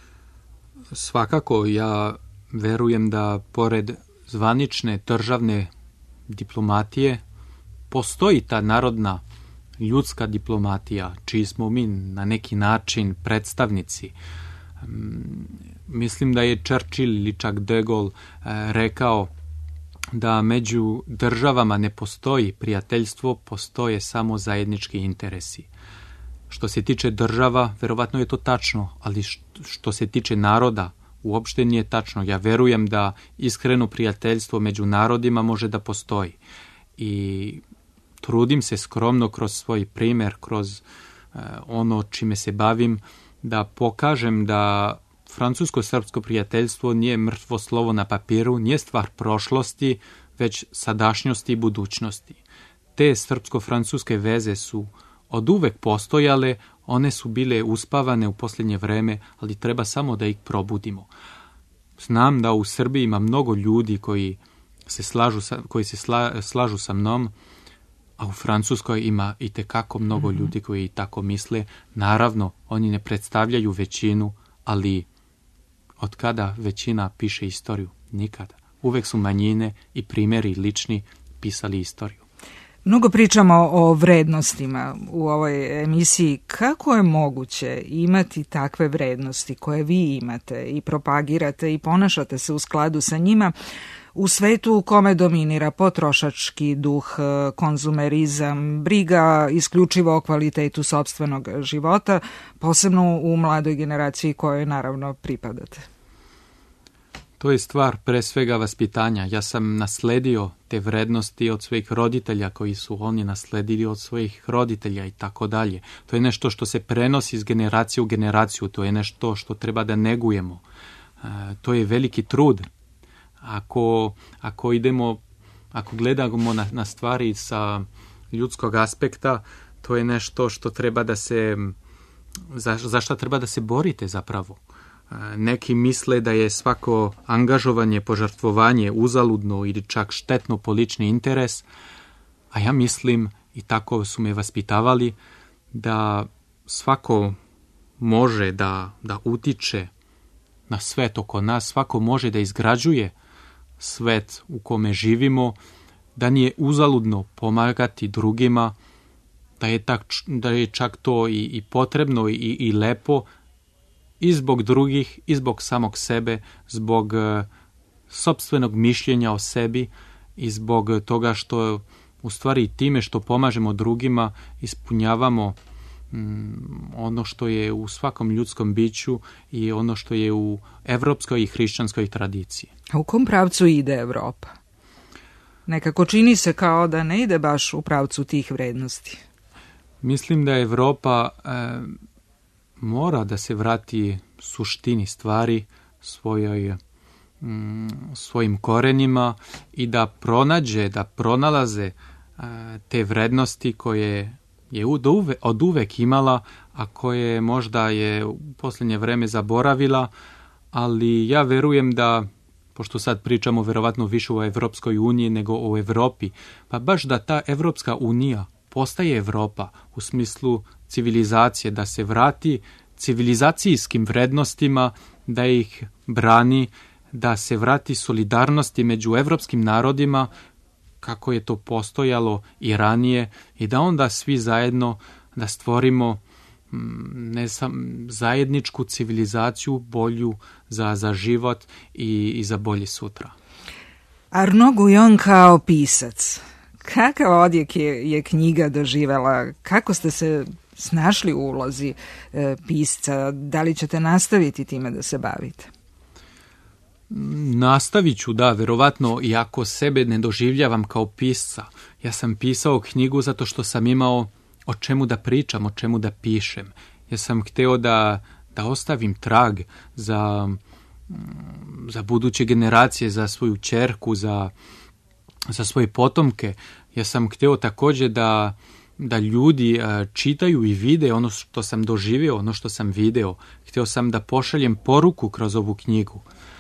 Svakako, ja verujem da pored zvanične državne diplomatije postoji ta narodna ljudska diplomatija, čiji smo mi na neki način predstavnici. Mislim da je Churchill ili čak De Gaulle rekao da među državama ne postoji prijateljstvo, postoje samo zajednički interesi. Što se tiče država, verovatno je to tačno, ali što se tiče naroda, uopšte nije tačno. Ja verujem da iskreno prijateljstvo među narodima može da postoji. I trudim se skromno kroz svoj primjer, kroz uh, ono čime se bavim, da pokažem da francusko-srpsko prijateljstvo nije mrtvo slovo na papiru, nije stvar prošlosti, već sadašnjosti i budućnosti. Te srpsko-francuske veze su od uvek postojale, one su bile uspavane u posljednje vreme, ali treba samo da ih probudimo. Znam da u Srbiji ima mnogo ljudi koji se slažu sa, koji se sla, slažu sa mnom, a u Francuskoj ima i tekako mnogo mm-hmm. ljudi koji tako misle. Naravno, oni ne predstavljaju većinu, ali od kada većina piše istoriju? Nikada. Uvek su manjine i primjeri lični pisali istoriju. Mnogo pričamo o vrednostima u ovoj emisiji. Kako je moguće imati takve vrednosti koje vi imate i propagirate i ponašate se u skladu sa njima u svetu u kome dominira potrošački duh, konzumerizam, briga isključivo o kvalitetu sopstvenog života, posebno u mladoj generaciji kojoj naravno pripadate? To je stvar pre svega vaspitanja. Ja sam nasledio te vrednosti od svojih roditelja koji su oni nasledili od svojih roditelja i tako dalje. To je nešto što se prenosi iz generacije u generaciju. To je nešto što treba da negujemo. E, to je veliki trud. Ako, ako idemo, ako gledamo na, na stvari sa ljudskog aspekta, to je nešto što treba da se, za, za šta treba da se borite zapravo. Neki misle da je svako angažovanje, požrtvovanje uzaludno ili čak štetno po lični interes, a ja mislim, i tako su me vaspitavali, da svako može da, da utiče na svet oko nas, svako može da izgrađuje svet u kome živimo, da nije uzaludno pomagati drugima, da je, tak, da je čak to i, i potrebno i, i lepo, i zbog drugih, i zbog samog sebe, zbog uh, sopstvenog mišljenja o sebi i zbog toga što u stvari time što pomažemo drugima ispunjavamo um, ono što je u svakom ljudskom biću i ono što je u evropskoj i hrišćanskoj tradiciji. A u kom pravcu ide Evropa? Nekako čini se kao da ne ide baš u pravcu tih vrednosti. Mislim da Evropa e, mora da se vrati suštini stvari, svojoj, mm, svojim korenima i da pronađe, da pronalaze e, te vrednosti koje je od, uve, od uvek imala, a koje možda je u posljednje vreme zaboravila, ali ja verujem da, pošto sad pričamo verovatno više o Evropskoj uniji nego o Evropi, pa baš da ta Evropska unija postaje Evropa u smislu civilizacije, da se vrati civilizacijskim vrednostima, da ih brani, da se vrati solidarnosti među evropskim narodima, kako je to postojalo i ranije, i da onda svi zajedno da stvorimo ne sam zajedničku civilizaciju bolju za, za život i, i za bolje sutra. Arnaud Guyon kao pisac, kakav odjek je, je knjiga doživela? Kako ste se snašli u ulozi e, pisca? Da li ćete nastaviti time da se bavite? Nastavit ću, da, verovatno, iako sebe ne doživljavam kao pisca. Ja sam pisao knjigu zato što sam imao o čemu da pričam, o čemu da pišem. Ja sam hteo da, da ostavim trag za, za buduće generacije, za svoju ćerku, za, za svoje potomke. Ja sam hteo također da, da ljudi čitaju i vide ono što sam doživio, ono što sam video. Hteo sam da pošaljem poruku kroz ovu knjigu.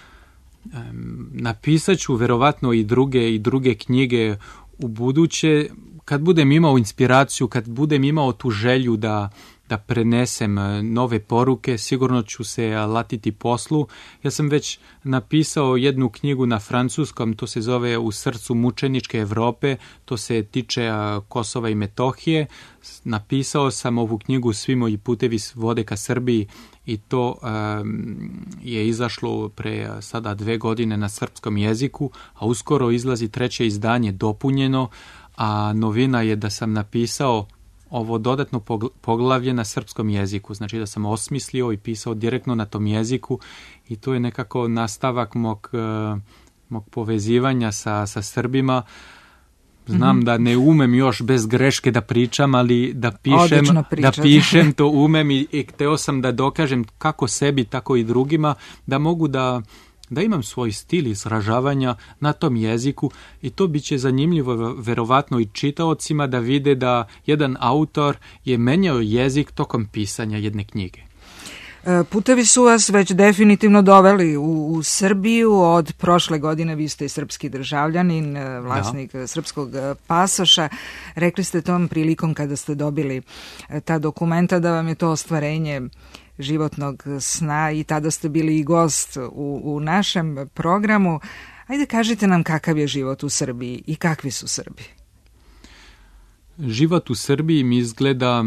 Napisat ću verovatno i druge, i druge knjige u buduće, kad budem imao inspiraciju, kad budem imao tu želju da, da prenesem nove poruke, sigurno ću se latiti poslu. Ja sam već napisao jednu knjigu na francuskom, to se zove U srcu mučeničke Evrope, to se tiče Kosova i Metohije. Napisao sam ovu knjigu Svi moji putevi vode ka Srbiji i to um, je izašlo pre sada dve godine na srpskom jeziku, a uskoro izlazi treće izdanje dopunjeno, a novina je da sam napisao ovo dodatno poglavlje na srpskom jeziku, znači da sam osmislio i pisao direktno na tom jeziku i to je nekako nastavak mog, mog povezivanja sa, sa Srbima. Znam mm-hmm. da ne umem još bez greške da pričam, ali da pišem, da pišem to umem i, i hteo sam da dokažem kako sebi, tako i drugima, da mogu da da imam svoj stil izražavanja na tom jeziku i to biće zanimljivo verovatno i čitaocima da vide da jedan autor je menjao jezik tokom pisanja jedne knjige. Putevi su vas već definitivno doveli u, u Srbiju. Od prošle godine vi ste srpski državljanin, vlasnik da. srpskog pasoša. Rekli ste tom prilikom kada ste dobili ta dokumenta da vam je to ostvarenje životnog sna i tada ste bili i gost u, u našem programu. Ajde, kažite nam kakav je život u Srbiji i kakvi su Srbi. Život u Srbiji mi izgleda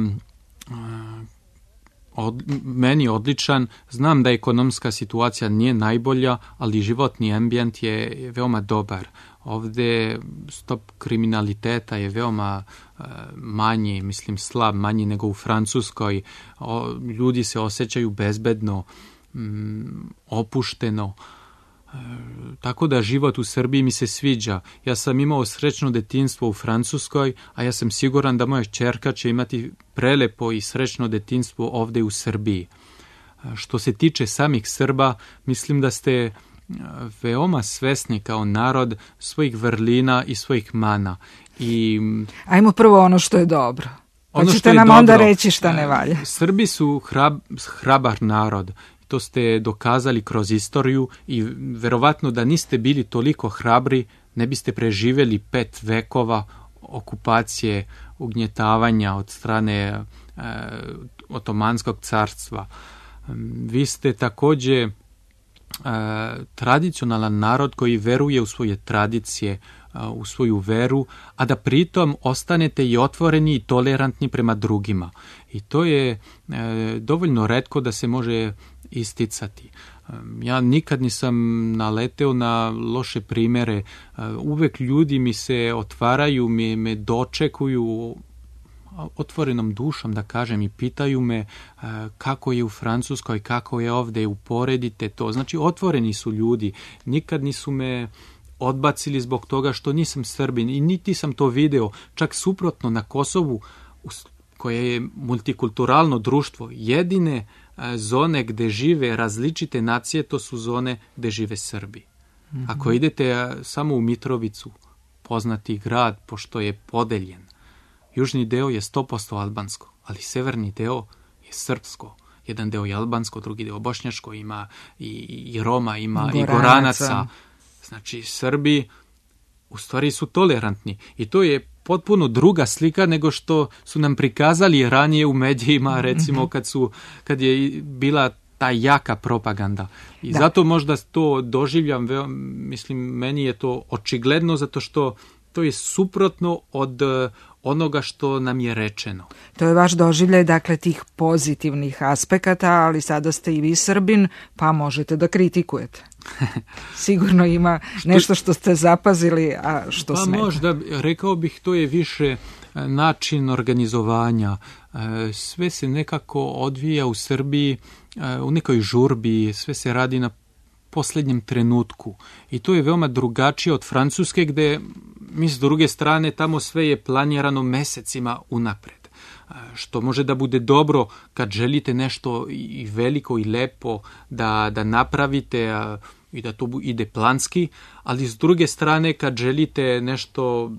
od, meni odličan. Znam da ekonomska situacija nije najbolja, ali životni ambijent je veoma dobar. Ovde stop kriminaliteta je veoma uh, manji, mislim slab, manji nego u Francuskoj. O, ljudi se osjećaju bezbedno, um, opušteno. E, tako da život u Srbiji mi se sviđa. Ja sam imao srećno detinjstvo u Francuskoj, a ja sam siguran da moja ćerka će imati prelepo i srećno detinjstvo ovde u Srbiji. E, što se tiče samih Srba, mislim da ste veoma svesni kao narod svojih vrlina i svojih mana. I ajmo prvo ono što je dobro. Pa ono ćete nam dobro, onda reći šta ne valja. Srbi su hrab, hrabar narod. To ste dokazali kroz istoriju i verovatno da niste bili toliko hrabri, ne biste preživjeli pet vekova okupacije, ugnjetavanja od strane e, Otomanskog carstva. Vi ste takođe e, tradicionalan narod koji veruje u svoje tradicije, u svoju veru, a da pritom ostanete i otvoreni i tolerantni prema drugima. I to je e, dovoljno retko da se može isticati. Ja nikad nisam naleteo na loše primere. Uvek ljudi mi se otvaraju, mi me dočekuju otvorenom dušom, da kažem, i pitaju me kako je u Francuskoj, kako je ovde, uporedite to. Znači, otvoreni su ljudi. Nikad nisu me odbacili zbog toga što nisam Srbin i niti sam to video. Čak suprotno, na Kosovu, koje je multikulturalno društvo, jedine zone gde žive različite nacije, to su zone gde žive Srbi. Mm-hmm. Ako idete samo u Mitrovicu, poznati grad, pošto je podeljen, južni deo je sto posto albansko, ali severni deo je srpsko. Jedan deo je albansko, drugi deo bošnjačko, ima i, i Roma, ima Goranaca. i Goranaca. Znači, Srbi u stvari su tolerantni i to je potpuno druga slika nego što su nam prikazali ranije u medijima, recimo kad, su, kad je bila ta jaka propaganda. I da. Zato možda to doživljam, mislim, meni je to očigledno zato što to je suprotno od onoga što nam je rečeno. To je vaš doživljaj, dakle, tih pozitivnih aspekata, ali sada ste i vi Srbin, pa možete da kritikujete. Sigurno ima nešto što ste zapazili, a što pa smeta. Pa možda, rekao bih, to je više način organizovanja. Sve se nekako odvija u Srbiji, u nekoj žurbi, sve se radi na posljednjem trenutku. I to je veoma drugačije od Francuske, gde mi s druge strane tamo sve je planirano mesecima unapred. Što može da bude dobro kad želite nešto i veliko i lepo da, da napravite i da to ide planski, ali s druge strane kad želite nešto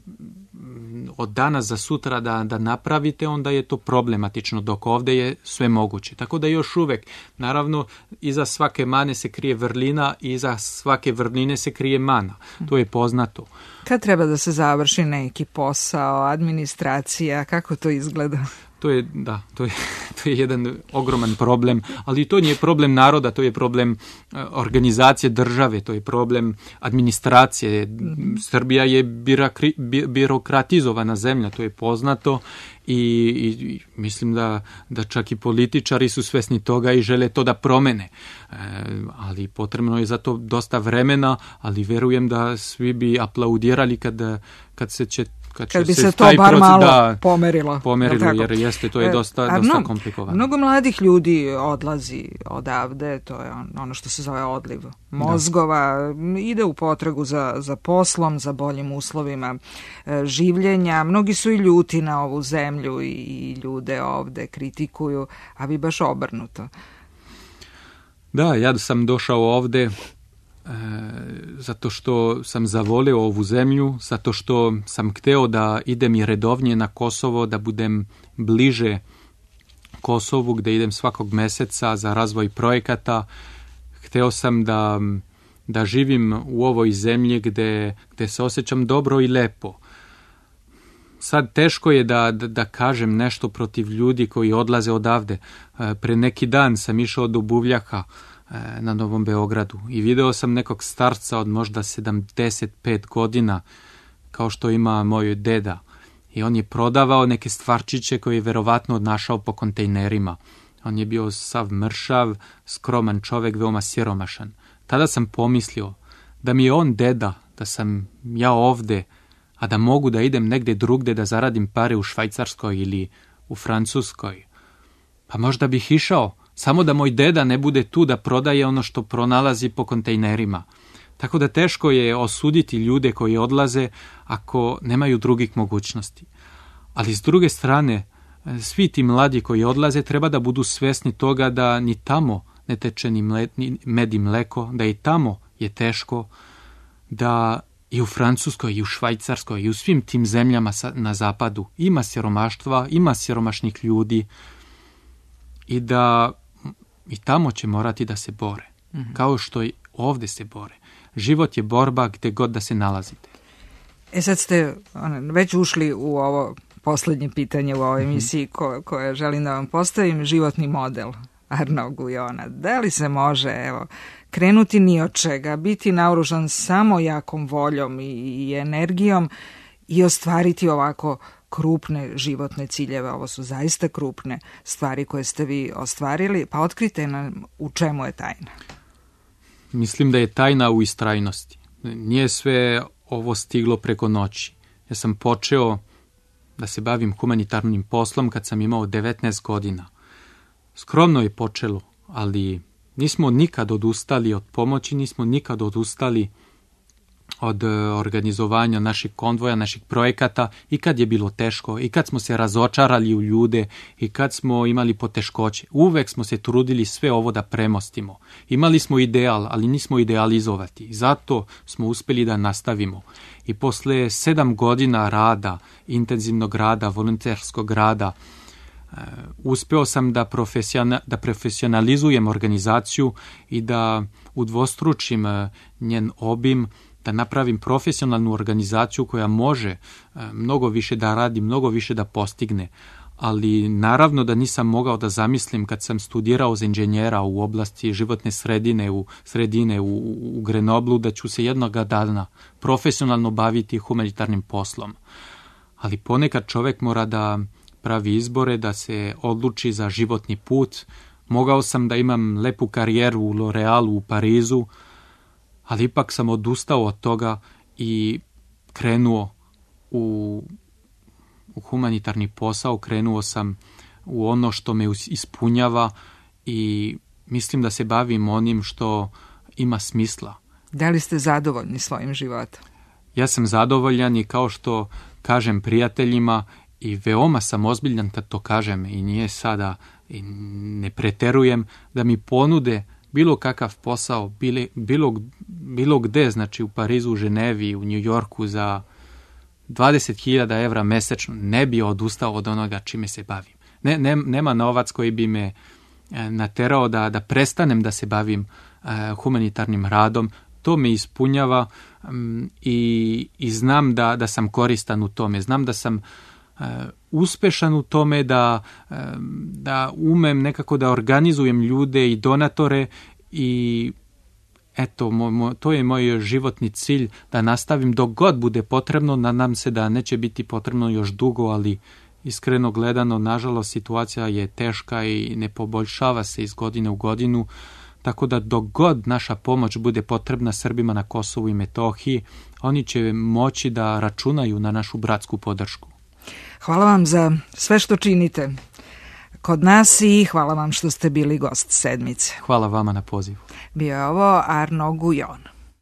od danas za sutra da, da napravite, onda je to problematično, dok ovde je sve moguće. Tako da još uvek, naravno, iza svake mane se krije vrlina i iza svake vrline se krije mana. To je poznato. Kad treba da se završi neki posao, administracija, kako to izgleda? To je, da, to je, to je jedan ogroman problem, ali to nije problem naroda, to je problem organizacije države, to je problem administracije. Mm-hmm. Srbija je birakri, bi, birokratizovana zemlja, to je poznato i, i mislim da, da čak i političari su svesni toga i žele to da promene. E, ali potrebno je za to dosta vremena, ali verujem da svi bi aplaudirali kad, kad se će Kad, kad bi se, se to bar proces, malo da, pomerilo. Pomerilo, jer jeste, to je dosta, e, dosta mno, komplikovano. Mnogo mladih ljudi odlazi odavde, to je ono što se zove odliv mozgova, da. Ide u potragu za, za poslom, za boljim uslovima e, življenja. Mnogi su i ljuti na ovu zemlju i, i ljude ovde kritikuju, a vi baš obrnuto. Da, ja sam došao ovde E, zato što sam zavoleo ovu zemlju, zato što sam hteo da idem i redovnije na Kosovo, da budem bliže Kosovu, gde idem svakog meseca za razvoj projekata. Hteo sam da, da živim u ovoj zemlji gde, gde se osjećam dobro i lepo. sad teško je da, da, da kažem nešto protiv ljudi koji odlaze odavde. Pre neki dan sam išao do Buvljaka na Novom Beogradu i video sam nekog starca od možda sedamdeset pet godina, kao što ima moj deda. I on je prodavao neke stvarčiće koje je verovatno odnašao po kontejnerima. On je bio sav mršav, skroman čovek, veoma siromašan. Tada sam pomislio da mi je on deda, da sam ja ovde, a da mogu da idem negde drugde da zaradim pare u Švajcarskoj ili u Francuskoj. Pa možda bih išao, samo da moj deda ne bude tu da prodaje ono što pronalazi po kontejnerima. Tako da teško je osuditi ljude koji odlaze ako nemaju drugih mogućnosti. Ali s druge strane, svi ti mladi koji odlaze treba da budu svesni toga da ni tamo ne teče ni, mle, ni med i mleko, da i tamo je teško, da i u Francuskoj, i u Švajcarskoj, i u svim tim zemljama na zapadu ima siromaštva, ima siromašnih ljudi i da i tamo će morati da se bore, mm-hmm. kao što i ovde se bore. Život je borba gde god da se nalazite. E sad ste ono, već ušli u ovo poslednje pitanje u ovoj emisiji ko, koje želim da vam postavim, životni model Arnaud Guyona. Da li se može evo, krenuti ni od čega, biti naoružan samo jakom voljom i, i energijom i ostvariti ovako krupne životne ciljeve? Ovo su zaista krupne stvari koje ste vi ostvarili, pa otkrite nam u čemu je tajna. Mislim da je tajna u istrajnosti. Nije sve ovo stiglo preko noći. Ja sam počeo da se bavim humanitarnim poslom kad sam imao devetnaest godina. Skromno je počelo, ali nismo nikad odustali od pomoći, nismo nikad odustali od organizovanja naših konvoja, naših projekata i kad je bilo teško, i kad smo se razočarali u ljude, i kad smo imali poteškoće. Uvek smo se trudili sve ovo da premostimo. Imali smo ideal, ali nismo idealizovati. Zato smo uspeli da nastavimo. I posle sedam godina rada, intenzivnog rada, volonterskog rada, Uh, uspeo sam da, profesiona, da profesionalizujem organizaciju i da udvostručim uh, njen obim, da napravim profesionalnu organizaciju koja može uh, mnogo više da radi, mnogo više da postigne. Ali naravno da nisam mogao da zamislim kad sam studirao za inženjera u oblasti životne sredine u, sredine u, u Grenoblu da ću se jednog dana profesionalno baviti humanitarnim poslom. Ali ponekad čovek mora da pravi izbore, da se odluči za životni put. Mogao sam da imam lepu karijeru u L'Orealu u Parizu, ali ipak sam odustao od toga i krenuo u, u humanitarni posao, krenuo sam u ono što me ispunjava i mislim da se bavim onim što ima smisla. Da li ste zadovoljni svojim životom? Ja sam zadovoljan i kao što kažem prijateljima, i veoma sam ozbiljan kad to kažem i nije sada, i ne preterujem, da mi ponude bilo kakav posao, bile, bilo, bilo gde, znači u Parizu, u Ženevi, u Njujorku za dvadeset hiljada evra mesečno, ne bi odustao od onoga čime se bavim. Ne, ne, nema novac koji bi me naterao da, da prestanem da se bavim uh, humanitarnim radom. To me ispunjava um, i, i znam da, da sam koristan u tome. Znam da sam Uh, uspešan u tome, da, uh, da umem nekako da organizujem ljude i donatore i eto, mo, mo, to je moj životni cilj, da nastavim dok god bude potrebno. Nadam se da neće biti potrebno još dugo, ali iskreno gledano, nažalost, situacija je teška i ne poboljšava se iz godine u godinu, tako da dok god naša pomoć bude potrebna Srbima na Kosovu i Metohiji, oni će moći da računaju na našu bratsku podršku. Hvala vam za sve što činite kod nas i hvala vam što ste bili gost sedmice. Hvala vama na pozivu. Bio je ovo Arnaud Guyon.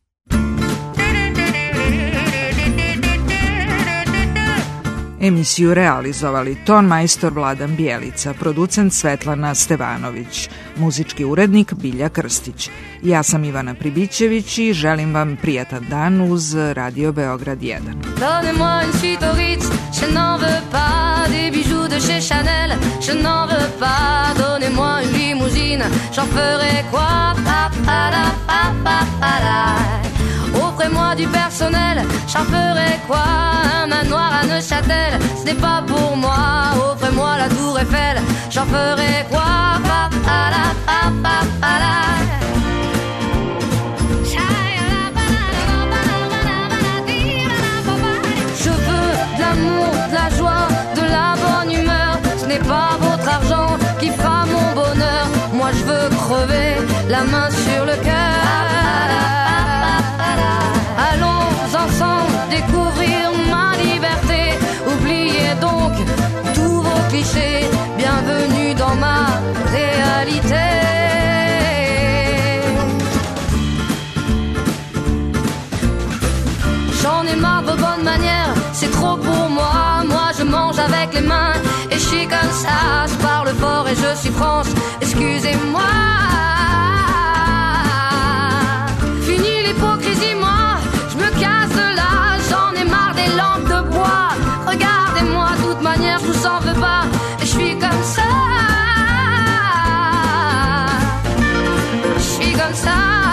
Emisiju realizovali ton majstor Vladan Bijelica, producent Svetlana Stevanović, muzički urednik Bilja Krstić. Ja sam Ivana Pribićević i želim vam prijatan dan uz Radio Beograd jedan. Donnez-moi une suite au Ritz, je n'en veux pas des bijoux de chez Chanel, je n'en veux pas. Donnez-moi une limousine, j'en ferai quoi? Pa, pa, da, pa, pa, pa, da. Offrez-moi moi du personnel, j'en ferai quoi? Un manoir à Neuchâtel, ce n'est pas pour moi. Offrez-moi la tour Eiffel, j'en ferai quoi? Pa, pa, la, pa, pa, pa, la. Je veux de l'amour, de la joie, de la bonne humeur. Ce n'est pas votre argent qui fera mon bonheur. Moi je veux crever, la main sur le cœur. Allons ensemble découvrir ma liberté. Oubliez donc tous vos clichés. Bienvenue dans ma réalité. J'en ai marre de vos bonnes manières, c'est trop pour moi. Moi je mange avec les mains et je suis comme ça. Je parle fort et je suis France, excusez-moi. Fini l'hypocrisie, moi je me casse de là. J'en ai marre des lampes de bois. Regardez-moi, de toute manière je vous en veux pas. Et je suis comme ça. Je suis comme ça.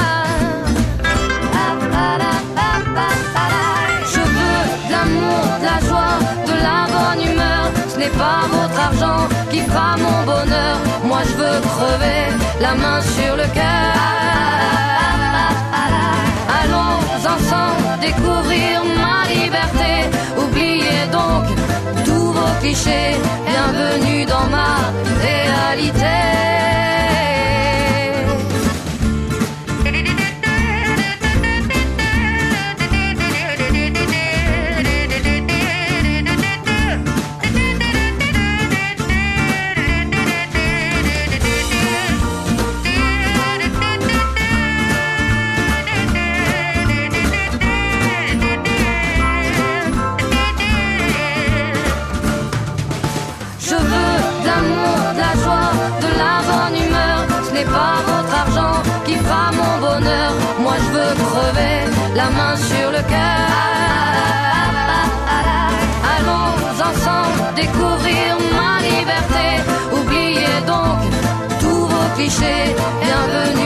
De la joie, de la bonne humeur. Ce n'est pas votre argent qui fera mon bonheur. Moi je veux crever, la main sur le cœur. Allons ensemble découvrir ma liberté. Oubliez donc tous vos clichés. Bienvenue dans ma réalité. Pas votre argent qui fera mon bonheur. Moi je veux crever, la main sur le cœur. Allons ensemble découvrir ma liberté. Oubliez donc tous vos clichés. Bienvenue